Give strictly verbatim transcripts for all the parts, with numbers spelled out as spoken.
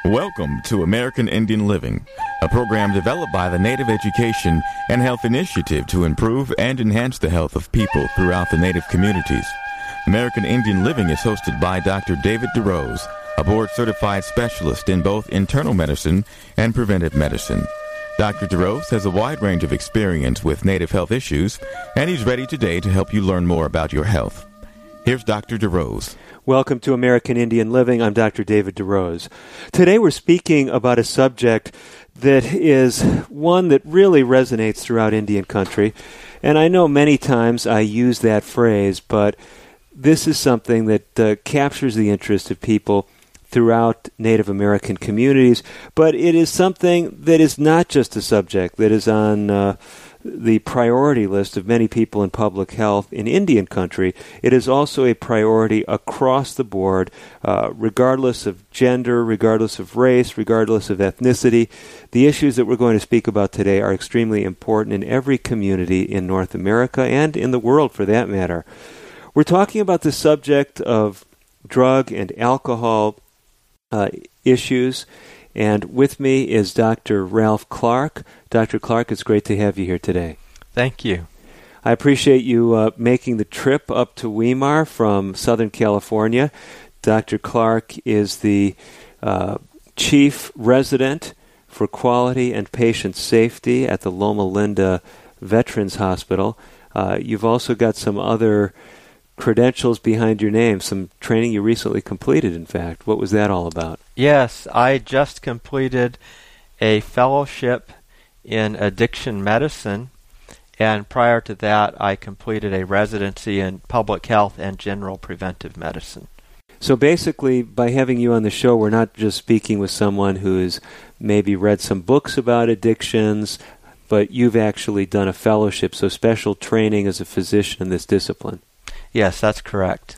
Welcome to American Indian Living, a program developed by the Native Education and Health Initiative to improve and enhance the health of people throughout the Native communities. American Indian Living is hosted by Doctor David DeRose, a board-certified specialist in both internal medicine and preventive medicine. Doctor DeRose has a wide range of experience with Native health issues, and he's ready today to help you learn more about your health. Here's Doctor DeRose. Welcome to American Indian Living. I'm Doctor David DeRose. Today we're speaking about a subject that is one that really resonates throughout Indian country. And I know many times I use that phrase, but this is something that uh, captures the interest of people throughout Native American communities. But it is something that is not just a subject that is on uh, the priority list of many people in public health in Indian country. It is also a priority across the board, uh, regardless of gender, regardless of race, regardless of ethnicity. The issues that we're going to speak about today are extremely important in every community in North America and in the world for that matter. We're talking about the subject of drug and alcohol uh, issues. And with me is Doctor Ralph Clark. Doctor Clark, it's great to have you here today. Thank you. I appreciate you uh, making the trip up to Weimar from Southern California. Doctor Clark is the uh, chief resident for quality and patient safety at the Loma Linda Veterans Hospital. Uh, you've also got some other credentials behind your name, some training you recently completed, in fact. What was that all about? Yes, I just completed a fellowship in addiction medicine, and prior to that I completed a residency in public health and general preventive medicine. So basically, by having you on the show, we're not just speaking with someone who has maybe read some books about addictions, but you've actually done a fellowship, so special training as a physician in this discipline. Yes, that's correct.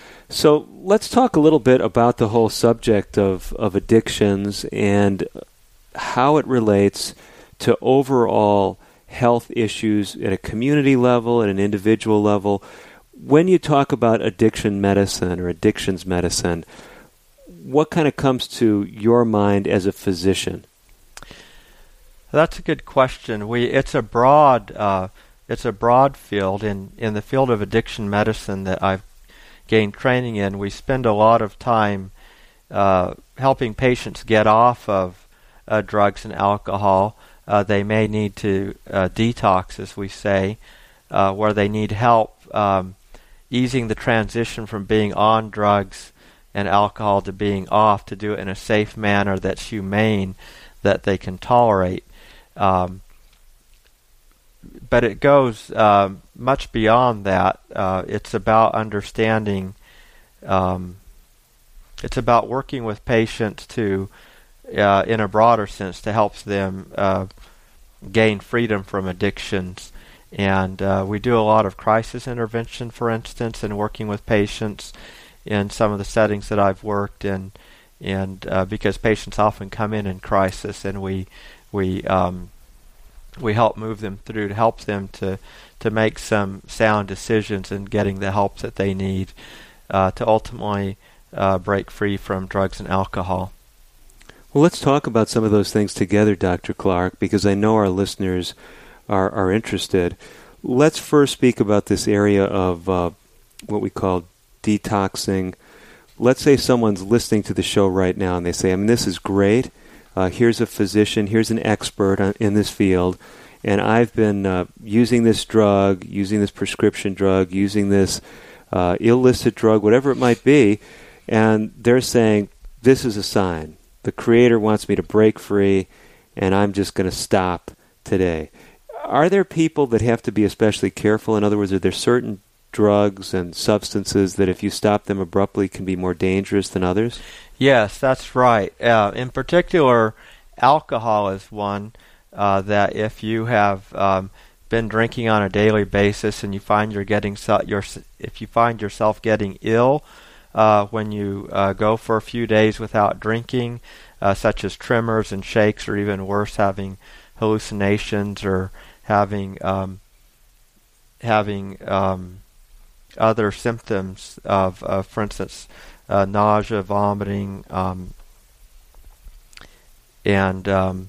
So let's talk a little bit about the whole subject of, of addictions and how it relates to overall health issues at a community level, at an individual level. When you talk about addiction medicine or addictions medicine, what kind of comes to your mind as a physician? That's a good question. We it's a broad uh, it's a broad field. In in the field of addiction medicine that I've gained training in, we spend a lot of time uh, helping patients get off of uh, drugs and alcohol. Uh, they may need to uh, detox, as we say, uh, where they need help um, easing the transition from being on drugs and alcohol to being off, to do it in a safe manner that's humane, that they can tolerate. Um, but it goes uh, much beyond that. Uh, it's about understanding, um, it's about working with patients to, uh, in a broader sense, to help them uh, gain freedom from addictions. And uh, we do a lot of crisis intervention, for instance, in working with patients in some of the settings that I've worked in, and uh, because patients often come in in crisis, and we we um, we help move them through to help them to to make some sound decisions in getting the help that they need uh, to ultimately uh, break free from drugs and alcohol. Well, let's talk about some of those things together, Doctor Clark, because I know our listeners are, are interested. Let's first speak about this area of uh, what we call detoxing. Let's say someone's listening to the show right now and they say, I mean, this is great. Uh, here's a physician, here's an expert on, in this field, and I've been uh, using this drug, using this prescription drug, using this uh, illicit drug, whatever it might be, and they're saying, this is a sign. The Creator wants me to break free, and I'm just going to stop today. Are there people that have to be especially careful? In other words, are there certain drugs and substances that if you stop them abruptly can be more dangerous than others? Yes, that's right. Uh, in particular, alcohol is one uh, that if you have um, been drinking on a daily basis and you find you're getting so- your if you find yourself getting ill uh, when you uh, go for a few days without drinking, uh, such as tremors and shakes, or even worse, having hallucinations or having um, having um, other symptoms of, uh, for instance, uh, nausea, vomiting, um, and um,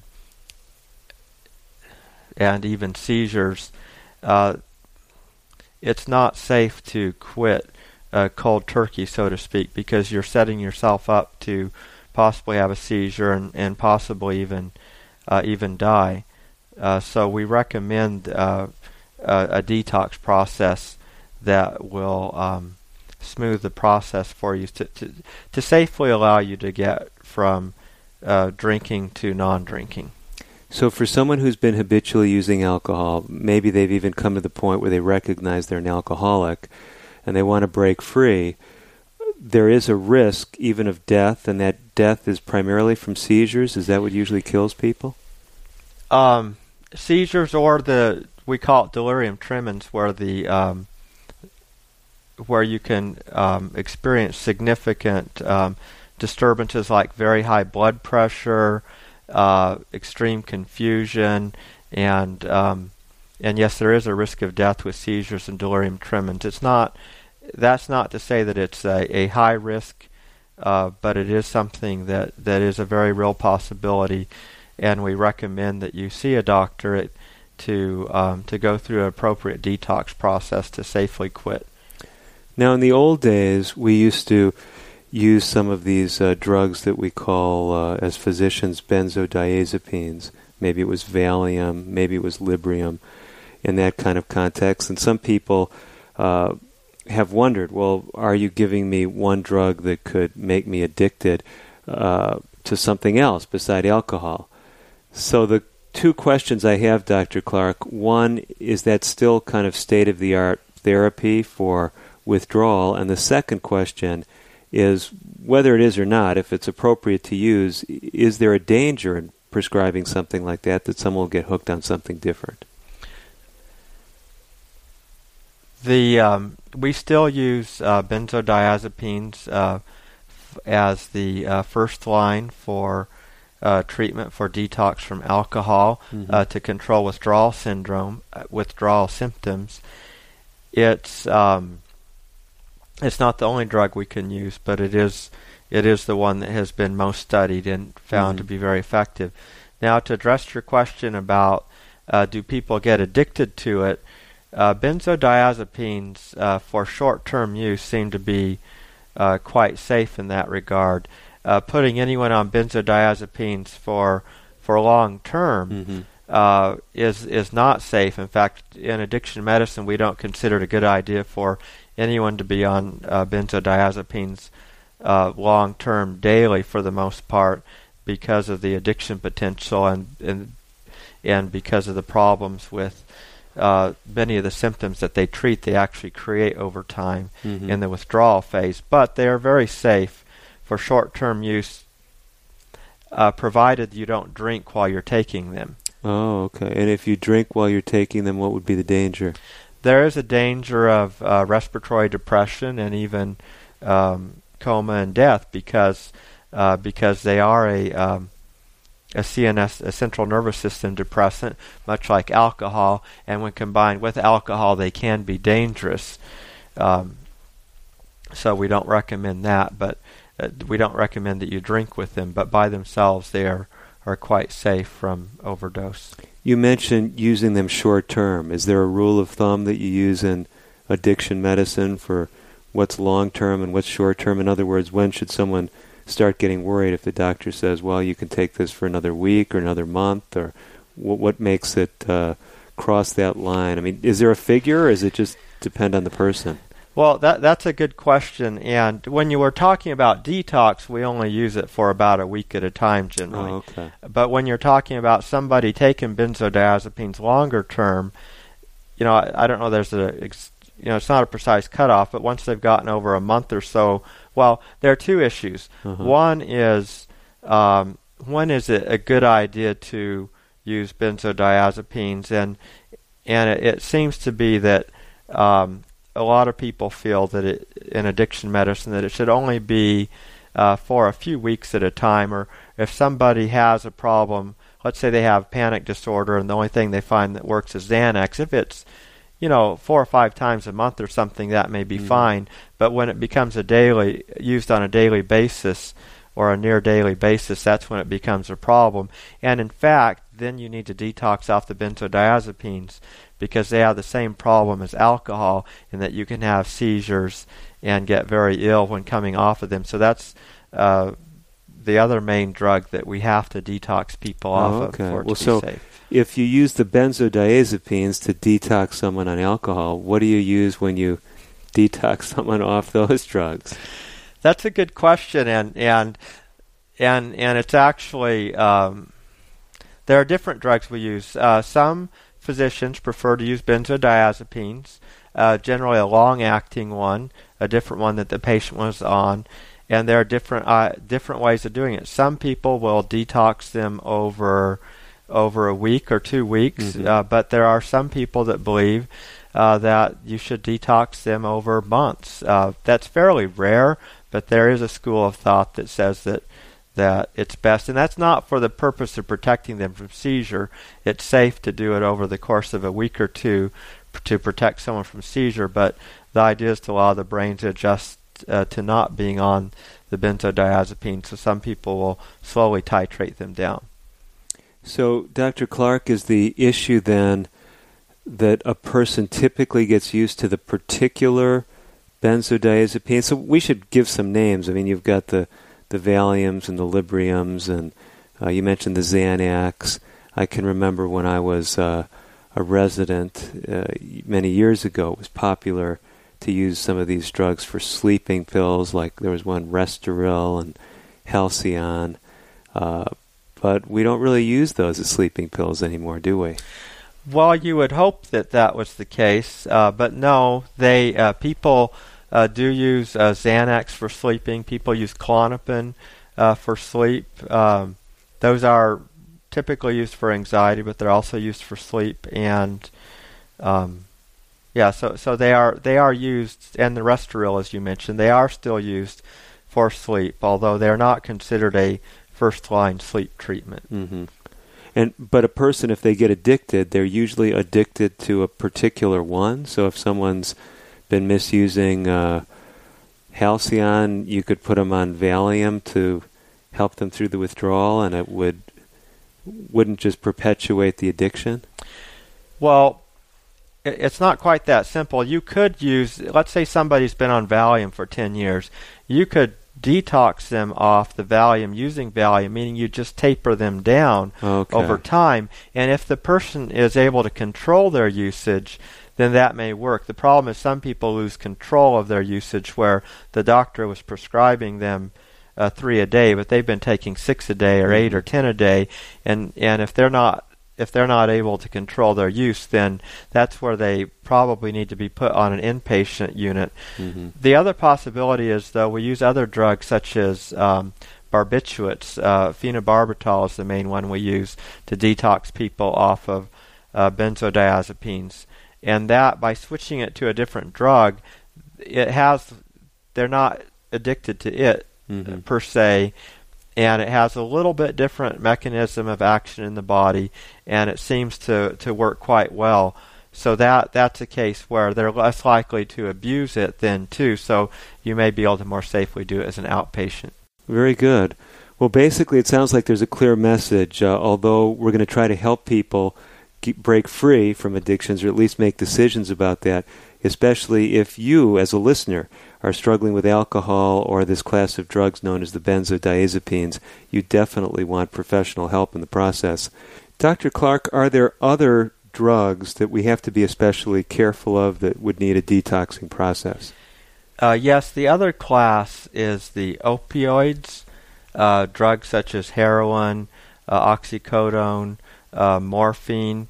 and even seizures. Uh, it's not safe to quit uh, cold turkey, so to speak, because you're setting yourself up to possibly have a seizure and, and possibly even uh, even die. Uh, so we recommend uh, a, a detox process that will um, smooth the process for you to, to to safely allow you to get from uh, drinking to non-drinking. So for someone who's been habitually using alcohol, maybe they've even come to the point where they recognize they're an alcoholic and they want to break free, there is a risk even of death, and that death is primarily from seizures? Is that what usually kills people? Um, seizures, or the, we call it delirium tremens, where the um, where you can um, experience significant um, disturbances like very high blood pressure, uh, extreme confusion, and um, and yes, there is a risk of death with seizures and delirium tremens. It's not. That's not to say that it's a, a high risk, uh, but it is something that, that is a very real possibility, and we recommend that you see a doctor to um, to go through an appropriate detox process to safely quit. Now, in the old days, we used to use some of these uh, drugs that we call, uh, as physicians, benzodiazepines. Maybe it was Valium, maybe it was Librium, in that kind of context. And some people uh, have wondered, well, are you giving me one drug that could make me addicted uh, to something else beside alcohol? So the two questions I have, Doctor Clark, one, is that still kind of state-of-the-art therapy for withdrawal? And the second question is, whether it is or not, if it's appropriate to use, is there a danger in prescribing something like that, that someone will get hooked on something different? The um, we still use uh, benzodiazepines uh, f- as the uh, first line for uh, treatment for detox from alcohol, mm-hmm. uh, to control withdrawal syndrome, uh, withdrawal symptoms. It's um, it's not the only drug we can use, but it is it is the one that has been most studied and found mm-hmm. to be very effective. Now, to address your question about uh, do people get addicted to it, uh, benzodiazepines uh, for short-term use seem to be uh, quite safe in that regard. Uh, putting anyone on benzodiazepines for for long-term mm-hmm. uh, is is not safe. In fact, in addiction medicine, we don't consider it a good idea for anyone to be on uh, benzodiazepines uh, long-term daily for the most part, because of the addiction potential and and, and because of the problems with uh, many of the symptoms that they treat, they actually create over time mm-hmm. in the withdrawal phase. But they are very safe for short-term use, uh, provided you don't drink while you're taking them. Oh, okay. And if you drink while you're taking them, what would be the danger? There is a danger of uh, respiratory depression and even um, coma and death, because uh, because they are a um, a C N S, a central nervous system depressant, much like alcohol, and when combined with alcohol, they can be dangerous. Um, so we don't recommend that, but uh, we don't recommend that you drink with them. But by themselves, they are, are quite safe from overdose. You mentioned using them short term. Is there a rule of thumb that you use in addiction medicine for what's long term and what's short term? In other words, when should someone start getting worried if the doctor says, well, you can take this for another week or another month, or w- what makes it uh, cross that line? I mean, is there a figure, or does it just depend on the person? Well, that that's a good question. And when you were talking about detox, we only use it for about a week at a time generally. Oh, okay. But when you're talking about somebody taking benzodiazepines longer term, you know, I, I don't know, there's a, you know, it's not a precise cutoff, but once they've gotten over a month or so, well, there are two issues. Uh-huh. One is, um, when is it a good idea to use benzodiazepines? And, and it, it seems to be that, um, a lot of people feel that it, in addiction medicine, that it should only be uh, for a few weeks at a time, or if somebody has a problem, let's say they have panic disorder and the only thing they find that works is Xanax, if it's, you know, four or five times a month or something, that may be mm-hmm. fine. But when it becomes a daily, used on a daily basis, or a near daily basis, that's when it becomes a problem. And in fact, then you need to detox off the benzodiazepines, because they have the same problem as alcohol in that you can have seizures and get very ill when coming off of them. So that's uh, the other main drug that we have to detox people off oh, okay. of for it well, to be so safe. If you use the benzodiazepines to detox someone on alcohol, what do you use when you detox someone off those drugs? That's a good question, and and and and it's actually um, there are different drugs we use. Uh, some physicians prefer to use benzodiazepines, uh, generally a long-acting one, a different one that the patient was on, and there are different uh, different ways of doing it. Some people will detox them over over a week or two weeks, mm-hmm. uh, but there are some people that believe uh, that you should detox them over months. Uh, that's fairly rare, but there is a school of thought that says that that it's best, and that's not for the purpose of protecting them from seizure. It's safe to do it over the course of a week or two p- to protect someone from seizure, but the idea is to allow the brain to adjust uh, to not being on the benzodiazepine, so some people will slowly titrate them down. So, Doctor Clark, is the issue then that a person typically gets used to the particular benzodiazepine? So we should give some names. I mean, you've got the the Valiums and the Libriums, and uh, you mentioned the Xanax. I can remember when I was uh, a resident uh, many years ago, it was popular to use some of these drugs for sleeping pills, like there was one Restoril and Halcyon, uh, but we don't really use those as sleeping pills anymore, do we? Well, you would hope that that was the case, uh, but no, they uh, people... Uh, do use uh, Xanax for sleeping. People use Klonopin uh, for sleep. Um, those are typically used for anxiety, but they're also used for sleep. And um, yeah, so so they are they are used. And the Restoril, as you mentioned, they are still used for sleep, although they're not considered a first-line sleep treatment. Mm-hmm. And but a person, if they get addicted, they're usually addicted to a particular one. So if someone's been misusing uh, Halcyon, you could put them on Valium to help them through the withdrawal, and it would wouldn't just perpetuate the addiction? Well, it's not quite that simple. You could use, let's say somebody's been on Valium for ten years. You could detox them off the Valium using Valium, meaning you just taper them down okay. over time. And if the person is able to control their usage, then that may work. The problem is some people lose control of their usage, where the doctor was prescribing them uh, three a day, but they've been taking six a day or eight or ten a day, and and if they're not if they're not able to control their use, then that's where they probably need to be put on an inpatient unit. Mm-hmm. The other possibility is, though, we use other drugs such as um, barbiturates. Uh, phenobarbital is the main one we use to detox people off of uh, benzodiazepines. And that, by switching it to a different drug, it has, they're not addicted to it mm-hmm. per se, and it has a little bit different mechanism of action in the body, and it seems to, to work quite well. So that that's a case where they're less likely to abuse it then too, so you may be able to more safely do it as an outpatient. Very good. Well, basically it sounds like there's a clear message, uh, although we're going to try to help people break free from addictions, or at least make decisions about that, especially if you, as a listener, are struggling with alcohol or this class of drugs known as the benzodiazepines. You definitely want professional help in the process. Doctor Clark, are there other drugs that we have to be especially careful of that would need a detoxing process? Uh, yes, the other class is the opioids, uh, drugs such as heroin, uh, oxycodone, uh, morphine.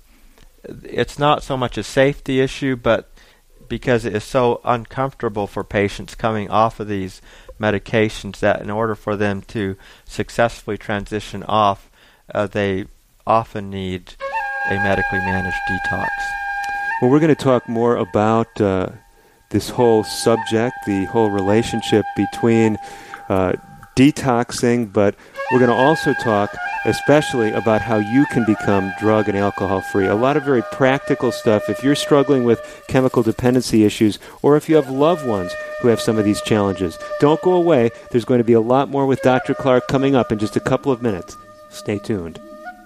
It's not so much a safety issue, but because it is so uncomfortable for patients coming off of these medications that in order for them to successfully transition off, uh, they often need a medically managed detox. Well, we're going to talk more about uh, this whole subject, the whole relationship between uh, detoxing, but we're going to also talk especially about how you can become drug and alcohol free. A lot of very practical stuff if you're struggling with chemical dependency issues or if you have loved ones who have some of these challenges. Don't go away. There's going to be a lot more with Doctor Clark coming up in just a couple of minutes. Stay tuned.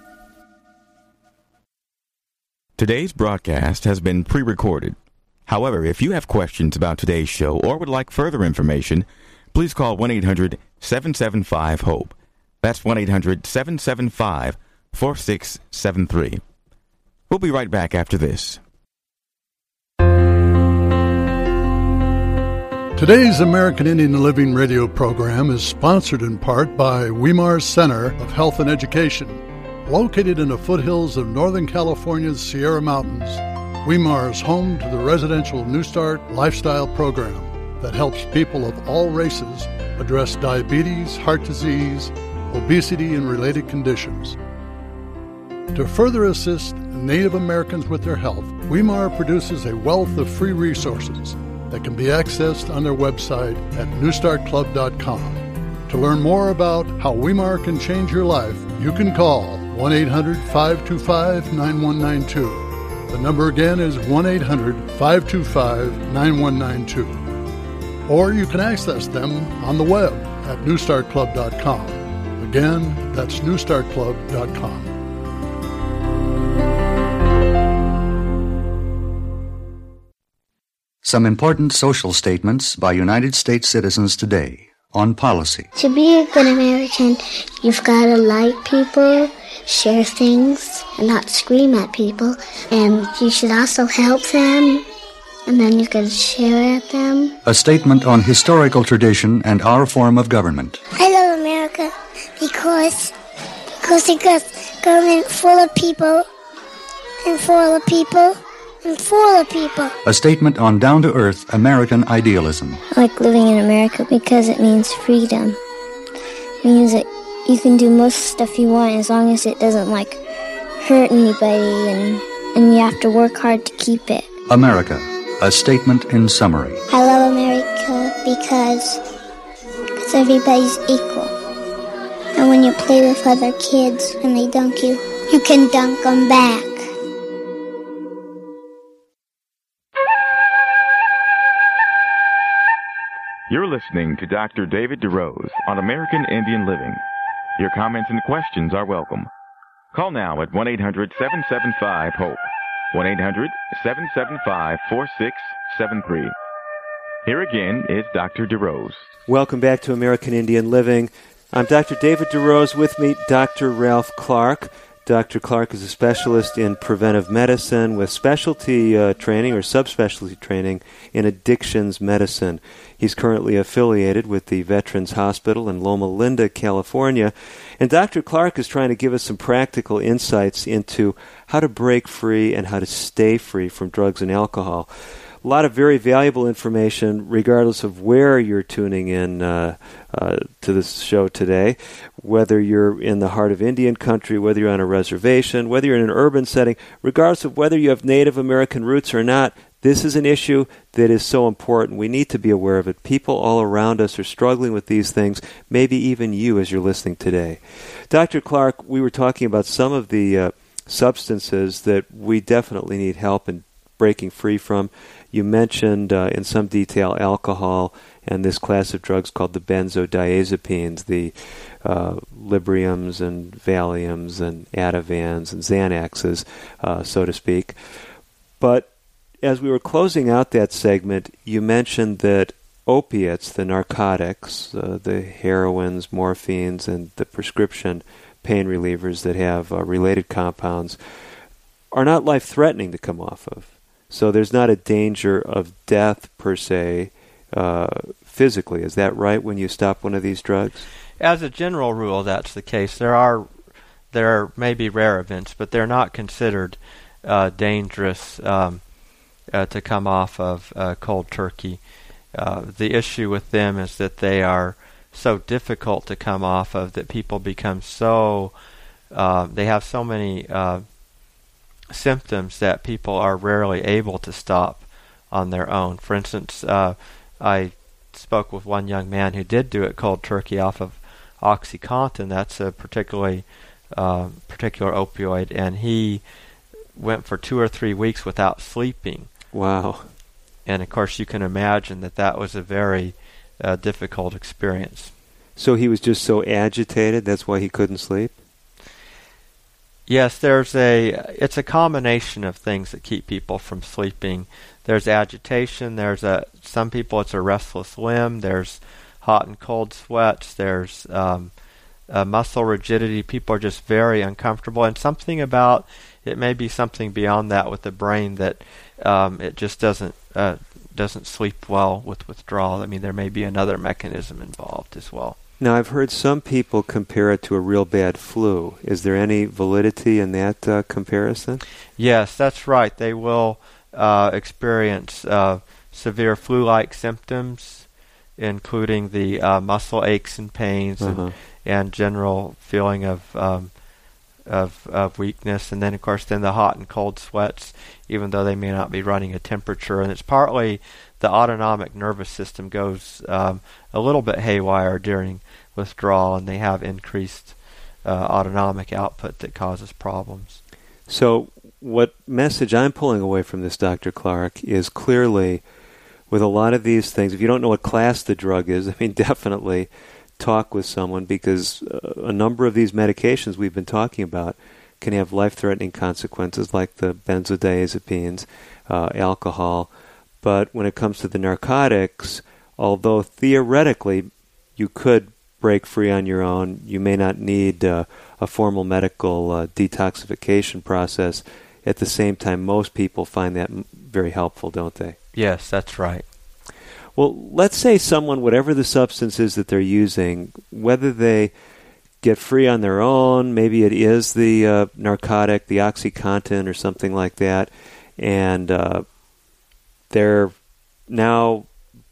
Today's broadcast has been pre-recorded. However, if you have questions about today's show or would like further information, please call one eight hundred seven seven five HOPE. That's one eight hundred seven seven five four six seven three. We'll be right back after this. Today's American Indian Living radio program is sponsored in part by Weimar Center of Health and Education. Located in the foothills of Northern California's Sierra Mountains, Weimar is home to the residential New Start lifestyle program that helps people of all races address diabetes, heart disease, obesity, and related conditions. To further assist Native Americans with their health, Weimar produces a wealth of free resources that can be accessed on their website at new start club dot com. To learn more about how Weimar can change your life, you can call one eight hundred five two five nine one nine two. The number again is one eight hundred five two five nine one nine two. Or you can access them on the web at new start club dot com. Again, that's new start club dot com. Some important social statements by United States citizens today on policy. To be a good American, you've got to like people, share things, and not scream at people. And you should also help them, and then you can share at them. A statement on historical tradition and our form of government. I love America because, because it got government full of people, and full of people, and full of people. A statement on down-to-earth American idealism. I like living in America because it means freedom. It means that you can do most stuff you want as long as it doesn't, like, hurt anybody, and, and you have to work hard to keep it. America, a statement in summary. I love America because, because everybody's equal. And when you play with other kids and they dunk you, you can dunk them back. You're listening to Doctor David DeRose on American Indian Living. Your comments and questions are welcome. Call now at one eight hundred seven seven five HOPE, one eight hundred seven seven five four six seven three. Here again is Doctor DeRose. Welcome back to American Indian Living. I'm Doctor David DeRose. With me, Doctor Ralph Clark. Doctor Clark is a specialist in preventive medicine with specialty uh, training or subspecialty training in addictions medicine. He's currently affiliated with the Veterans Hospital in Loma Linda, California. And Doctor Clark is trying to give us some practical insights into how to break free and how to stay free from drugs and alcohol. A lot of very valuable information regardless of where you're tuning in uh, uh, to this show today, whether you're in the heart of Indian country, whether you're on a reservation, whether you're in an urban setting, regardless of whether you have Native American roots or not. This is an issue that is so important. We need to be aware of it. People all around us are struggling with these things, maybe even you as you're listening today. Doctor Clark, we were talking about some of the uh, substances that we definitely need help in breaking free from. You mentioned uh, in some detail alcohol and this class of drugs called the benzodiazepines, the uh, Libriums and Valiums and Ativans and Xanaxes, uh, so to speak. But as we were closing out that segment, you mentioned that opiates, the narcotics, uh, the heroines, morphines, and the prescription pain relievers that have uh, related compounds are not life-threatening to come off of. So there's not a danger of death per se uh, physically. Is that right when you stop one of these drugs? As a general rule, that's the case. There are there may be rare events, but they're not considered uh, dangerous um, uh, to come off of uh, cold turkey. Uh, the issue with them is that they are so difficult to come off of that people become so uh, they have so many uh, symptoms that people are rarely able to stop on their own. For instance, uh, I spoke with one young man who did do it cold turkey off of OxyContin. That's a particularly uh, particular opioid, and he went for two or three weeks without sleeping. Wow. And, of course, you can imagine that that was a very uh, difficult experience. So he was just so agitated, that's why he couldn't sleep? Yes, there's a, it's a combination of things that keep people from sleeping. There's agitation, there's a, some people it's a restless limb, there's hot and cold sweats, there's um, uh, muscle rigidity. People are just very uncomfortable, and something about, it may be something beyond that with the brain that um, it just doesn't uh, doesn't sleep well with withdrawal. I mean, there may be another mechanism involved as well. Now, I've heard some people compare it to a real bad flu. Is there any validity in that uh, comparison? Yes, that's right. They will uh, experience uh, severe flu-like symptoms, including the uh, muscle aches and pains, uh-huh. and, and general feeling of, um, of of weakness, and then of course then the hot and cold sweats, even though they may not be running a temperature. And it's partly the autonomic nervous system goes um, a little bit haywire during withdrawal, and they have increased uh, autonomic output that causes problems. So what message I'm pulling away from this, Doctor Clark, is clearly with a lot of these things, if you don't know what class the drug is, I mean, definitely talk with someone, because uh, a number of these medications we've been talking about can have life-threatening consequences, like the benzodiazepines, uh, alcohol. But when it comes to the narcotics, although theoretically you could break free on your own, you may not need uh, a formal medical uh, detoxification process. At the same time, most people find that m- very helpful, don't they? Yes, that's right. Well, let's say someone, whatever the substance is that they're using, whether they get free on their own, maybe it is the uh, narcotic, the OxyContin or something like that, and uh, they're now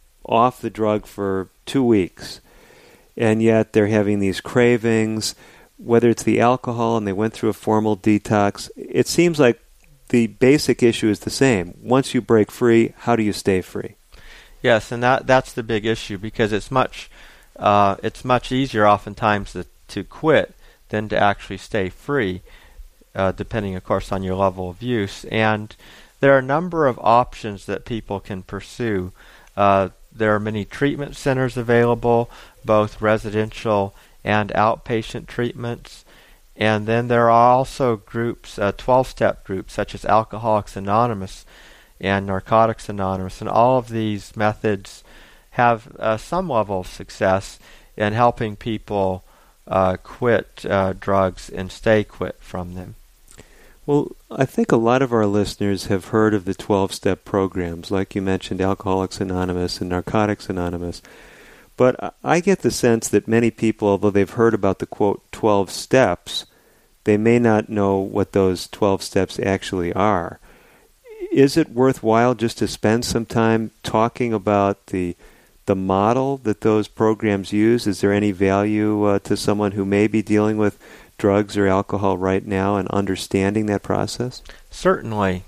off the drug for two weeks, and yet they're having these cravings, whether it's the alcohol and they went through a formal detox. It seems like the basic issue is the same. Once you break free, how do you stay free? Yes, and that that's the big issue, because it's much uh, it's much easier oftentimes to, to quit than to actually stay free, uh, depending, of course, on your level of use. And there are a number of options that people can pursue. Uh, there are many treatment centers available, both residential and outpatient treatments. And then there are also groups, uh, twelve-step groups, such as Alcoholics Anonymous and Narcotics Anonymous. And all of these methods have uh, some level of success in helping people uh, quit uh, drugs and stay quit from them. Well, I think a lot of our listeners have heard of the twelve-step programs, like you mentioned, Alcoholics Anonymous and Narcotics Anonymous. But I get the sense that many people, although they've heard about the, quote, twelve steps, they may not know what those twelve steps actually are. Is it worthwhile just to spend some time talking about the the model that those programs use? Is there any value uh, to someone who may be dealing with drugs or alcohol right now and understanding that process? Certainly.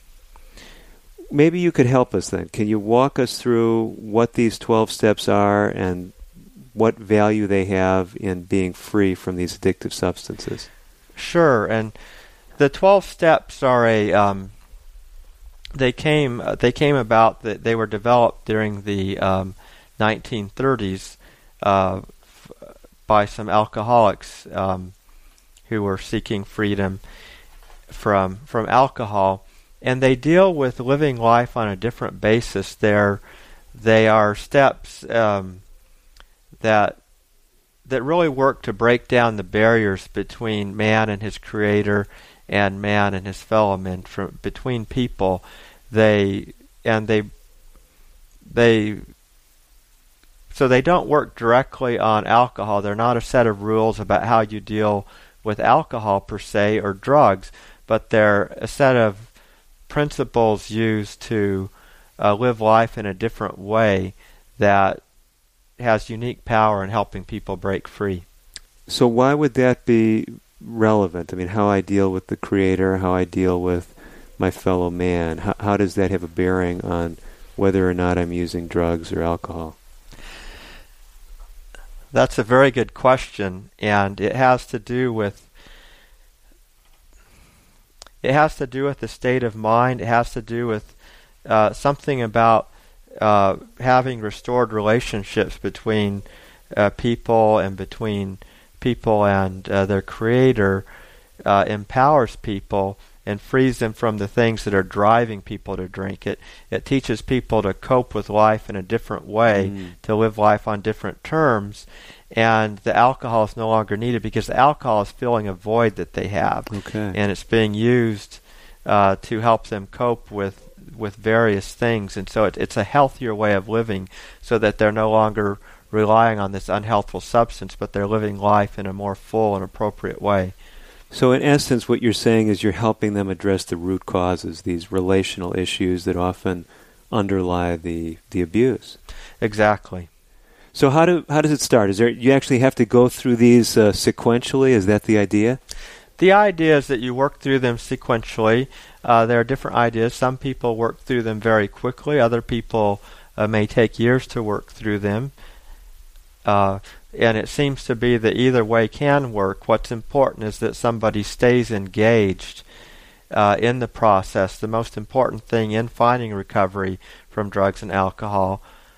Maybe you could help us then. Can you walk us through what these twelve steps are and what value they have in being free from these addictive substances? Sure. And the twelve steps are a um, they came uh, they came about that they were developed during the um, nineteen thirties uh, f- by some alcoholics um, who were seeking freedom from from alcohol. And they deal with living life on a different basis. They're, they are steps um, that that really work to break down the barriers between man and his Creator, and man and his fellow men, from between people. They and they they so they don't work directly on alcohol. They're not a set of rules about how you deal with alcohol per se or drugs, but they're a set of principles used to uh, live life in a different way that has unique power in helping people break free. So why would that be relevant? I mean, how I deal with the Creator, how I deal with my fellow man, how, how does that have a bearing on whether or not I'm using drugs or alcohol? That's a very good question, and it has to do with it has to do with the state of mind. It has to do with uh, something about uh, having restored relationships between uh, people and between people and uh, their Creator. Uh, empowers people and frees them from the things that are driving people to drink. It it teaches people to cope with life in a different way, mm. to live life on different terms, and the alcohol is no longer needed because the alcohol is filling a void that they have, okay. and it's being used uh, to help them cope with with various things, and so it, it's a healthier way of living, so that they're no longer relying on this unhealthful substance, but they're living life in a more full and appropriate way. So in essence, what you're saying is you're helping them address the root causes, these relational issues that often underlie the, the abuse. Exactly. So how do how does it start? Is there you actually have to go through these uh, sequentially? Is that the idea? The idea is that you work through them sequentially. Uh, there are different ideas. Some people work through them very quickly. Other people uh, may take years to work through them. Uh, and it seems to be that either way can work. What's important is that somebody stays engaged uh, in the process. The most important thing in finding recovery from drugs and alcohol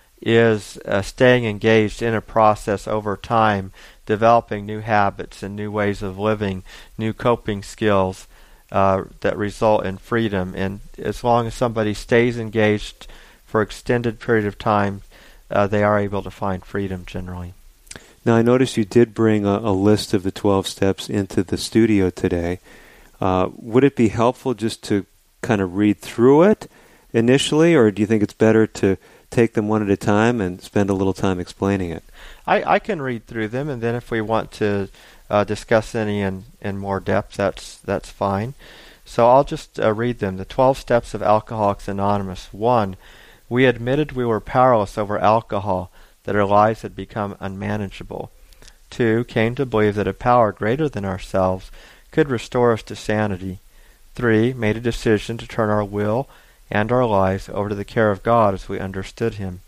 is uh, staying engaged in a process over time, developing new habits and new ways of living, new coping skills uh, that result in freedom. And as long as somebody stays engaged for extended period of time, uh, they are able to find freedom generally. Now, I noticed you did bring a, a list of the twelve steps into the studio today. Uh, would it be helpful just to kind of read through it initially, or do you think it's better to take them one at a time and spend a little time explaining it? I, I can read through them, and then if we want to uh, discuss any in, in more depth, that's that's fine. So I'll just uh, read them. The twelve Steps of Alcoholics Anonymous. One, we admitted we were powerless over alcohol, that our lives had become unmanageable. Two, came to believe that a power greater than ourselves could restore us to sanity. Three, made a decision to turn our will and our lives over to the care of God as we understood Him.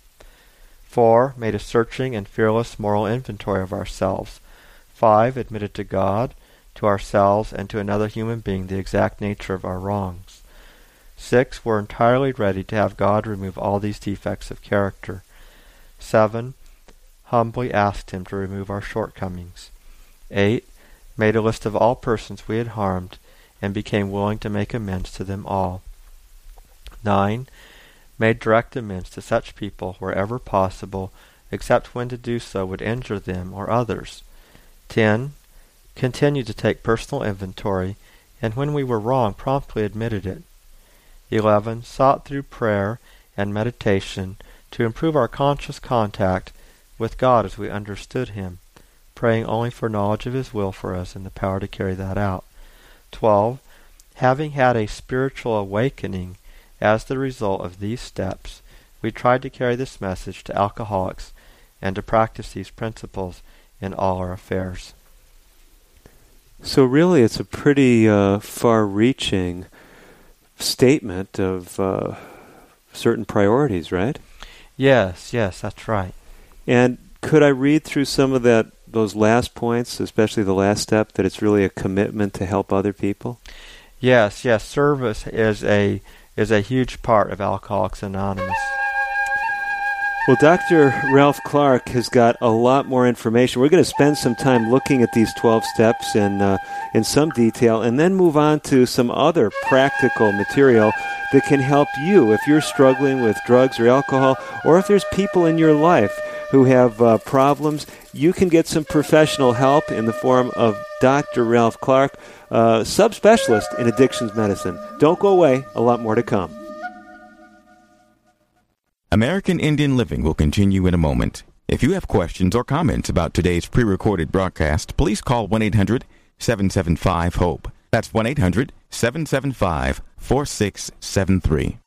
Four, made a searching and fearless moral inventory of ourselves. Five, admitted to God, to ourselves, and to another human being the exact nature of our wrongs. Six, were entirely ready to have God remove all these defects of character. Seven, humbly asked Him to remove our shortcomings. Eight, made a list of all persons we had harmed, and became willing to make amends to them all. Nine, made direct amends to such people wherever possible, except when to do so would injure them or others. Ten, continued to take personal inventory, and when we were wrong, promptly admitted it. Eleven, sought through prayer and meditation to improve our conscious contact with God as we understood Him, praying only for knowledge of His will for us and the power to carry that out. Twelve, having had a spiritual awakening as the result of these steps, we tried to carry this message to alcoholics and to practice these principles in all our affairs. So really it's a pretty uh, far-reaching statement of uh, certain priorities, right? Yes, yes, that's right. And could I read through some of that, those last points, especially the last step, that it's really a commitment to help other people? Yes, yes. Service is a is a huge part of Alcoholics Anonymous. Well, Doctor Ralph Clark has got a lot more information. We're going to spend some time looking at these twelve steps in, uh, in some detail, and then move on to some other practical material that can help you if you're struggling with drugs or alcohol, or if there's people in your life who have uh, problems. You can get some professional help in the form of Doctor Ralph Clark, uh, subspecialist in addictions medicine. Don't go away. A lot more to come. American Indian Living will continue in a moment. If you have questions or comments about today's pre-recorded broadcast, please call one eight hundred seven seven five HOPE. That's one eight hundred seven seven five four six seven three.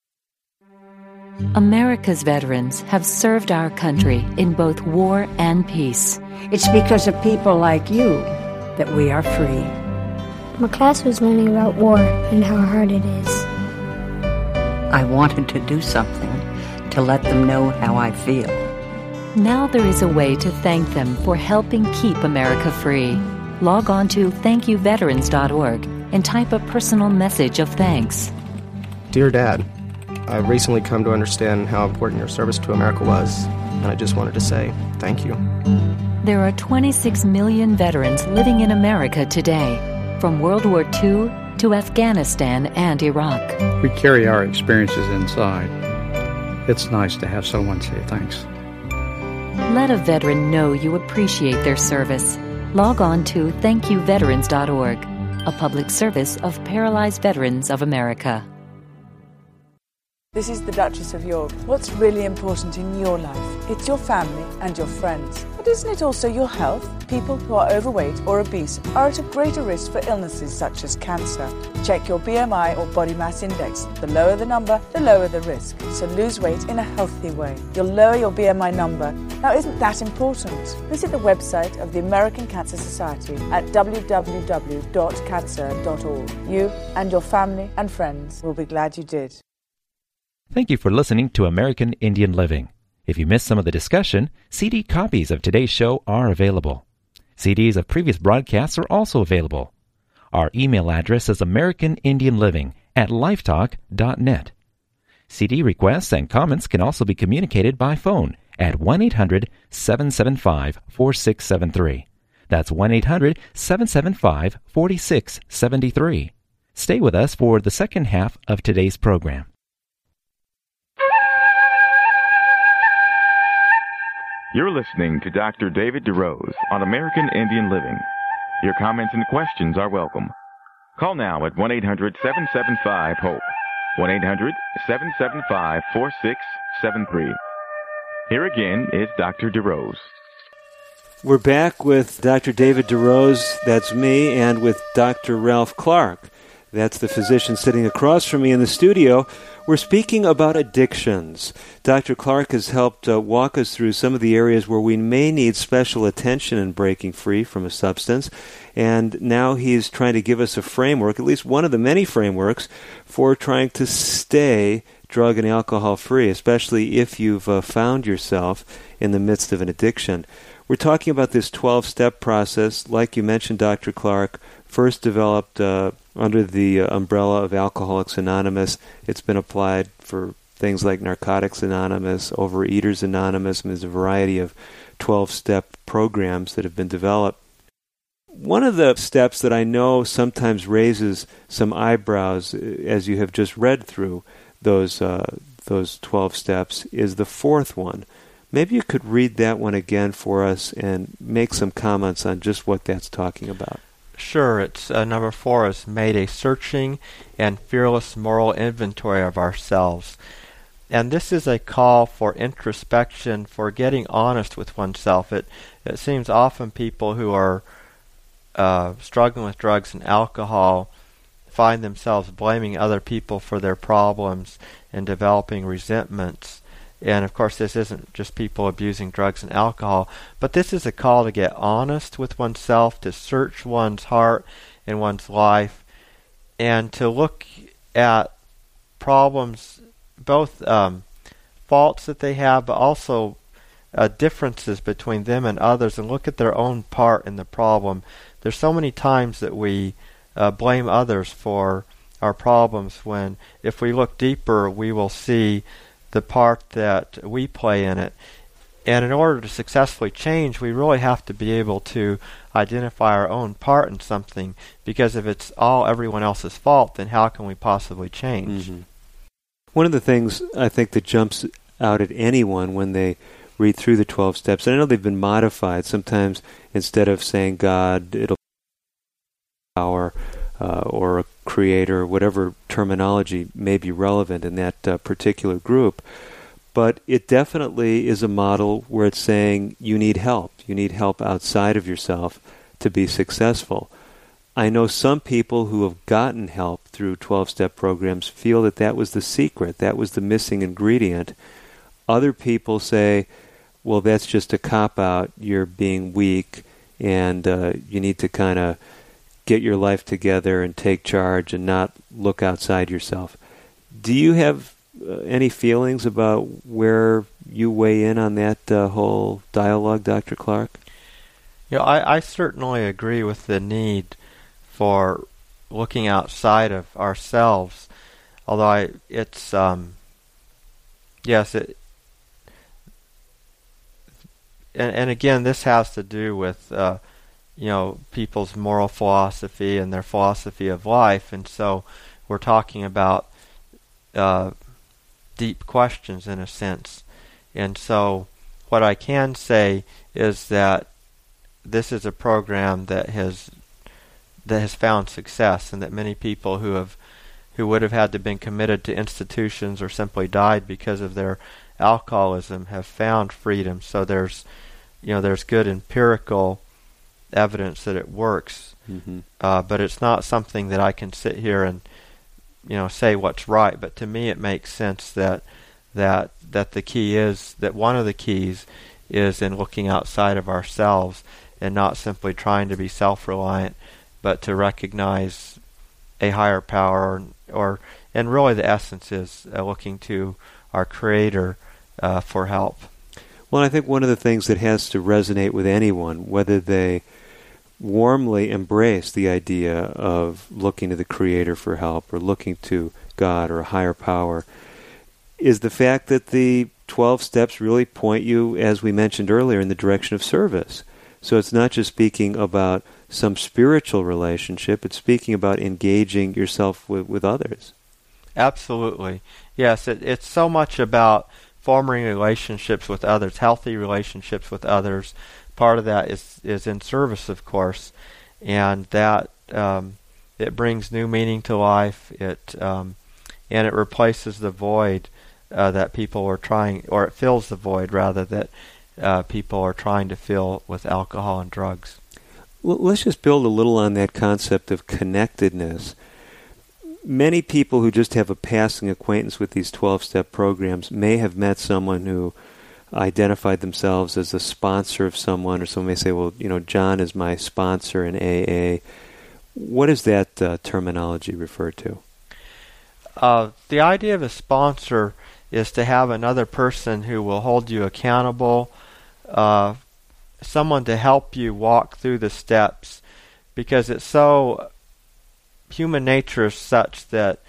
America's veterans have served our country in both war and peace. It's because of people like you that we are free. My class was learning about war and how hard it is. I wanted to do something to let them know how I feel. Now there is a way to thank them for helping keep America free. Log on to thank you veterans dot org and type a personal message of thanks. Dear Dad, I've recently come to understand how important your service to America was, and I just wanted to say thank you. There are twenty-six million veterans living in America today, from World War Two to Afghanistan and Iraq. We carry our experiences inside. It's nice to have someone say thanks. Let a veteran know you appreciate their service. Log on to thank you veterans dot org, a public service of Paralyzed Veterans of America. This is the Duchess of York. What's really important in your life? It's your family and your friends. But isn't it also your health? People who are overweight or obese are at a greater risk for illnesses such as cancer. Check your B M I or body mass index. The lower the number, the lower the risk. So lose weight in a healthy way. You'll lower your B M I number. Now, isn't that important? Visit the website of the American Cancer Society at w w w dot cancer dot org. You and your family and friends will be glad you did. Thank you for listening to American Indian Living. If you missed some of the discussion, C D copies of today's show are available. C Ds of previous broadcasts are also available. Our email address is american indian living at lifetalk dot net. C D requests and comments can also be communicated by phone at one eight hundred seven seven five four six seven three. That's one eight hundred seven seven five four six seven three. Stay with us for the second half of today's program. You're listening to Doctor David DeRose on American Indian Living. Your comments and questions are welcome. Call now at one eight hundred seven seven five HOPE, one eight hundred seven seven five four six seven three. Here again is Doctor DeRose. We're back with Doctor David DeRose, that's me, and with Doctor Ralph Clark. That's the physician sitting across from me in the studio. We're speaking about addictions. Doctor Clark has helped uh, walk us through some of the areas where we may need special attention in breaking free from a substance. And now he's trying to give us a framework, at least one of the many frameworks, for trying to stay drug and alcohol free, especially if you've uh, found yourself in the midst of an addiction. We're talking about this twelve-step process, like you mentioned, Doctor Clark, first developed uh, under the uh, umbrella of Alcoholics Anonymous. It's been applied for things like Narcotics Anonymous, Overeaters Anonymous, and there's a variety of twelve-step programs that have been developed. One of the steps that I know sometimes raises some eyebrows, as you have just read through those uh, those twelve steps, is the fourth one. Maybe you could read that one again for us and make some comments on just what that's talking about. Sure. It's uh, number four is made a searching and fearless moral inventory of ourselves. And this is a call for introspection, for getting honest with oneself. It it seems often people who are uh, struggling with drugs and alcohol find themselves blaming other people for their problems and developing resentments. And of course, this isn't just people abusing drugs and alcohol, but this is a call to get honest with oneself, to search one's heart and one's life, and to look at problems, both um, faults that they have, but also uh, differences between them and others, and look at their own part in the problem. There's so many times that we uh, blame others for our problems, when if we look deeper, we will see the part that we play in it. And in order to successfully change, we really have to be able to identify our own part in something, because if it's all everyone else's fault, then how can we possibly change? Mm-hmm. One of the things I think that jumps out at anyone when they read through the twelve steps, and I know they've been modified. Sometimes instead of saying God, it'll be power, Uh, or a creator, whatever terminology may be relevant in that uh, particular group. But it definitely is a model where it's saying you need help. You need help outside of yourself to be successful. I know some people who have gotten help through twelve-step programs feel that that was the secret, that was the missing ingredient. Other people say, well, that's just a cop-out, you're being weak, and uh, you need to kind of get your life together and take charge and not look outside yourself. Do you have uh, any feelings about where you weigh in on that uh, whole dialogue, Doctor Clark? You know, I, I certainly agree with the need for looking outside of ourselves. Although I, it's um, yes, it, and, and again, this has to do with uh, you know, people's moral philosophy and their philosophy of life, and so we're talking about uh, deep questions in a sense. And so what I can say is that this is a program that has that has found success, and that many people who have who would have had to been committed to institutions or simply died because of their alcoholism have found freedom. So there's you know there's good empirical evidence that it works, mm-hmm. uh, but it's not something that I can sit here and you know say what's right. But to me, it makes sense that that that the key is that one of the keys is in looking outside of ourselves and not simply trying to be self-reliant, but to recognize a higher power, or, or and really the essence is uh, looking to our Creator uh, for help. Well, I think one of the things that has to resonate with anyone, whether they warmly embrace the idea of looking to the Creator for help or looking to God or a higher power, is the fact that the twelve steps really point you, as we mentioned earlier, in the direction of service. So it's not just speaking about some spiritual relationship, it's speaking about engaging yourself with, with others. Absolutely. Yes, it, it's so much about forming relationships with others, healthy relationships with others. Part of that is, is in service, of course, and that um, it brings new meaning to life. It um, and it replaces the void uh, that people are trying, or it fills the void rather that uh, people are trying to fill with alcohol and drugs. Well, let's just build a little on that concept of connectedness. Many people who just have a passing acquaintance with these twelve-step programs may have met someone who identified themselves as a sponsor of someone, or someone may say, well, you know, John is my sponsor in A A. What does that uh, terminology refer to? Uh, the idea of a sponsor is to have another person who will hold you accountable, uh, someone to help you walk through the steps, because it's so, human nature is such that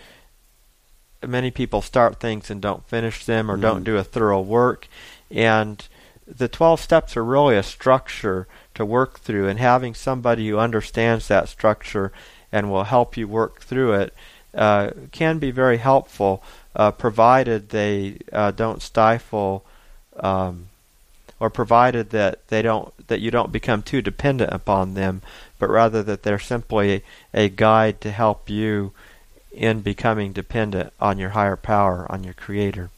many people start things and don't finish them, or mm-hmm. don't do a thorough work. And the twelve steps are really a structure to work through, and having somebody who understands that structure and will help you work through it uh, can be very helpful, uh, provided they uh, don't stifle, um, or provided that they don't that you don't become too dependent upon them, but rather that they're simply a, a guide to help you in becoming dependent on your higher power, on your Creator.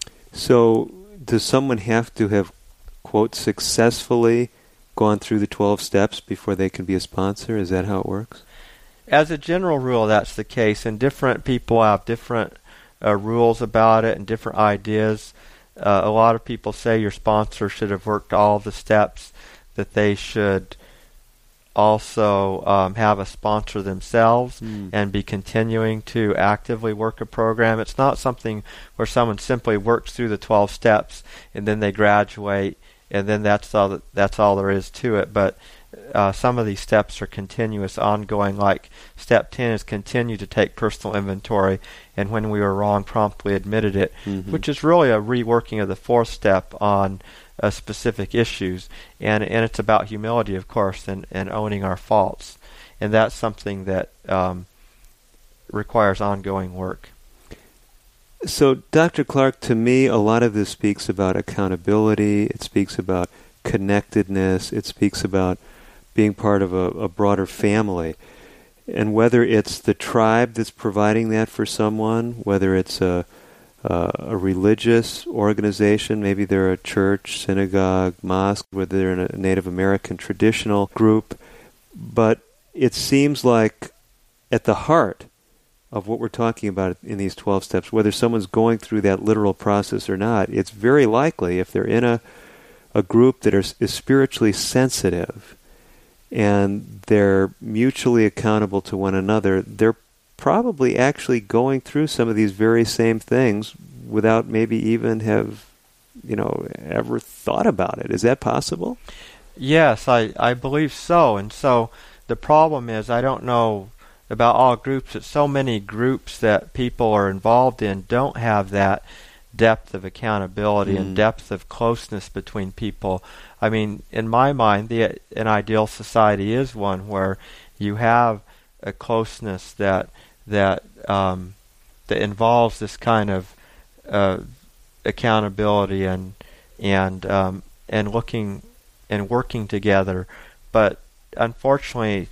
So does someone have to have, quote, successfully gone through the twelve steps before they can be a sponsor? Is that how it works? As a general rule, that's the case, and different people have different uh, rules about it and different ideas. Uh, a lot of people say your sponsor should have worked all the steps, that they should also um, have a sponsor themselves mm. and be continuing to actively work a program. It's not something where someone simply works through the twelve steps and then they graduate and then that's all that, that's all there is to it. But uh, some of these steps are continuous, ongoing, like step ten is continue to take personal inventory, and when we were wrong, promptly admitted it, mm-hmm. which is really a reworking of the fourth step on Uh, specific issues, and and it's about humility, of course, and, and owning our faults, and that's something that um, requires ongoing work. So, Doctor Clark, to me, a lot of this speaks about accountability. It speaks about connectedness. It speaks about being part of a, a broader family, and whether it's the tribe that's providing that for someone, whether it's a Uh, a religious organization, maybe they're a church, synagogue, mosque, whether they're in a Native American traditional group. But it seems like at the heart of what we're talking about in these twelve steps, whether someone's going through that literal process or not, it's very likely if they're in a, a group that are, is spiritually sensitive and they're mutually accountable to one another, they're probably actually going through some of these very same things without maybe even have, you know, ever thought about it. Is that possible? Yes, I, I believe so. And so the problem is I don't know about all groups that so many groups that people are involved in don't have that depth of accountability mm. and depth of closeness between people. I mean, in my mind, the an ideal society is one where you have a closeness that that um, that involves this kind of uh, accountability and and um, and looking and working together. But unfortunately,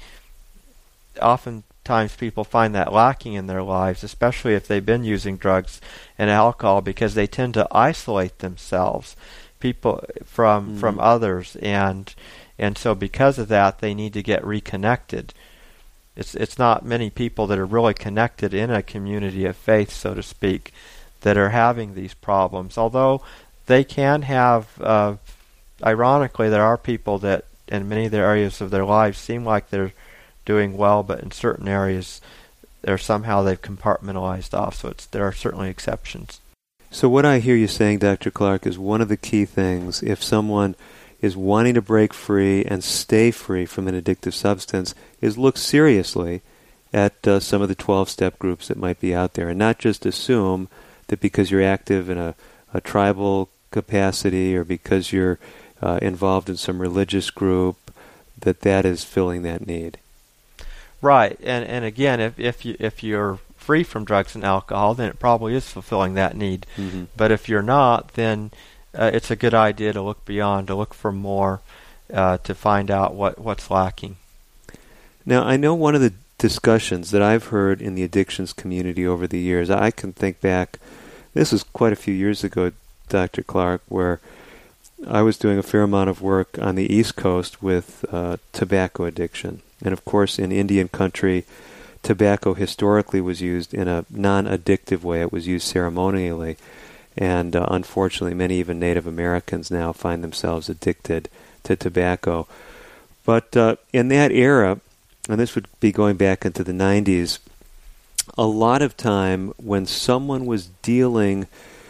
oftentimes people find that lacking in their lives, especially if they've been using drugs and alcohol, because they tend to isolate themselves people from mm. from others, and and so because of that, they need to get reconnected. It's it's not many people that are really connected in a community of faith, so to speak, that are having these problems. Although they can have, uh, ironically, there are people that in many of the areas of their lives seem like they're doing well, but in certain areas, they're somehow they've compartmentalized off. So it's there are certainly exceptions. So what I hear you saying, Doctor Clark, is one of the key things, if someone is wanting to break free and stay free from an addictive substance, is look seriously at uh, some of the twelve-step groups that might be out there, and not just assume that because you're active in a, a tribal capacity or because you're uh, involved in some religious group, that that is filling that need. Right, and and again, if if you if you're free from drugs and alcohol, then it probably is fulfilling that need. Mm-hmm. But if you're not, then uh, it's a good idea to look beyond, to look for more, uh, to find out what, what's lacking. Now, I know one of the discussions that I've heard in the addictions community over the years, I can think back, this was quite a few years ago, Doctor Clark, where I was doing a fair amount of work on the East Coast with uh, tobacco addiction. And of course, in Indian country, tobacco historically was used in a non-addictive way. It was used ceremonially. And uh, unfortunately, many even Native Americans now find themselves addicted to tobacco. But uh, in that era, and this would be going back into the nineties, a lot of time when someone was dealing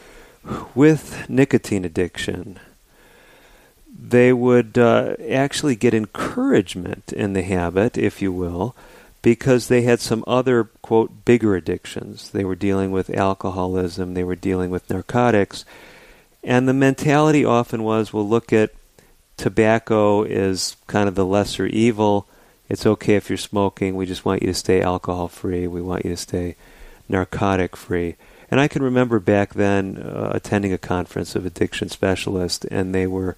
with nicotine addiction, they would uh, actually get encouragement in the habit, if you will, because they had some other, quote, bigger addictions. They were dealing with alcoholism, they were dealing with narcotics, and the mentality often was, well, look at tobacco as kind of the lesser evil. It's okay if you're smoking, we just want you to stay alcohol-free, we want you to stay narcotic-free. And I can remember back then uh, attending a conference of addiction specialists, and they were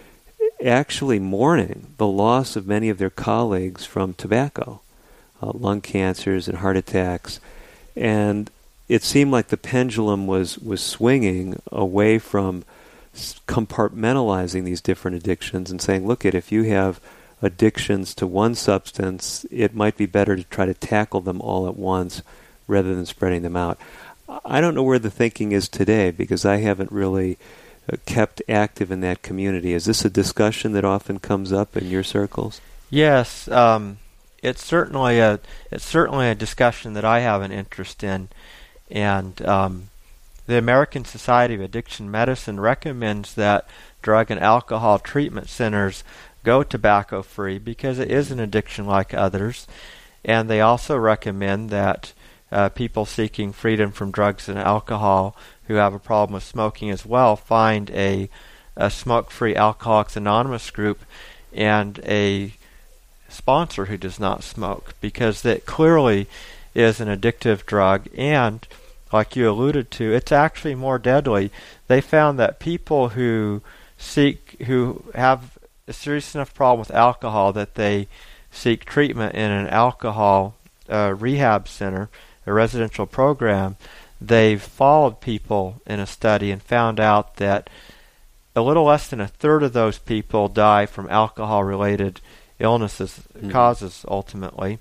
actually mourning the loss of many of their colleagues from tobacco. Uh, lung cancers and heart attacks, and it seemed like the pendulum was, was swinging away from compartmentalizing these different addictions and saying, look, at if you have addictions to one substance, it might be better to try to tackle them all at once rather than spreading them out. I don't know where the thinking is today because I haven't really uh, kept active in that community. Is this a discussion that often comes up in your circles? Yes, um, It's certainly a it's certainly a discussion that I have an interest in, and um, the American Society of Addiction Medicine recommends that drug and alcohol treatment centers go tobacco free because it is an addiction like others, and they also recommend that uh, people seeking freedom from drugs and alcohol who have a problem with smoking as well find a, a smoke-free Alcoholics Anonymous group and a sponsor who does not smoke, because that clearly is an addictive drug, and like you alluded to, it's actually more deadly. They found that people who seek who have a serious enough problem with alcohol that they seek treatment in an alcohol uh, rehab center, a residential program, they've followed people in a study and found out that a little less than a third of those people die from alcohol-related illnesses, mm. causes ultimately,